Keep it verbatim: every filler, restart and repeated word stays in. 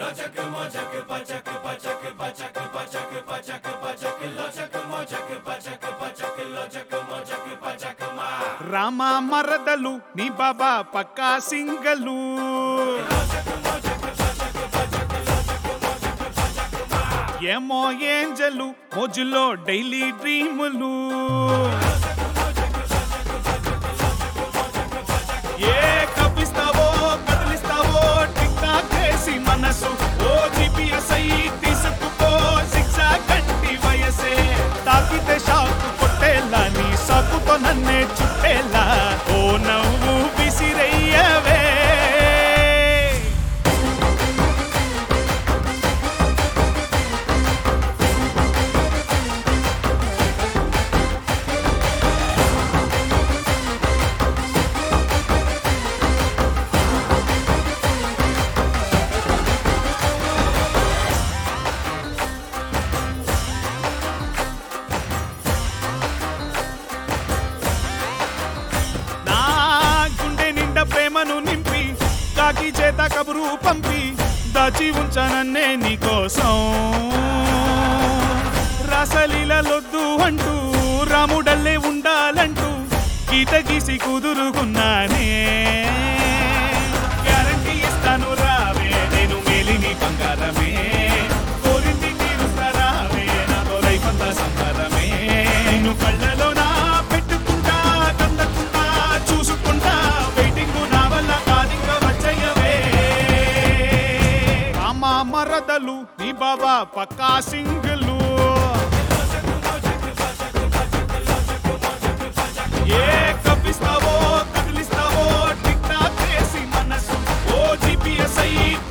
రామ మరదలు నీ బాబా పక్కా సింగలు ఏమో ఏంజలు మోజులో డైలీ డ్రీములు ఏ కప్పిస్తావో కదిలిస్తావో టిక్ టాక్ చేసి మనసు ఓ జీపీఎస్ అయి తీసుకుపో శిక్షా కట్టి వయసే తాకితే షాకు కొట్టేలా నీ సాకుతో నన్నే చుట్టేలా ఓ నవ్వు విసిరయ్యవే ప్రేమను నింపి కాకి చేత కబురు పంపి దాచి ఉంచానన్నే నీకోసం రాసలీలొద్దు అంటూ రాముడల్లే ఉండాలంటూ గీత గీసి కుదురుకున్నానే గ్యారంటీ ఇస్తాను రావే నేను మేలిని బంగారమే కోరింది తీరుస్తా రావే నాతో లైఫ్ అంతా సంహారమే నిన్ను కళ్ళలో నా పెట్టుకుంటా కందకుంటా చూసుకుంటా మరదలు నీ బాబా పక్కా సింగలు ఏ కప్పిస్తావో కదిలిస్తావో టిక్ టాక్ చేసి మనసు ఓ జీపీఎస్ అయి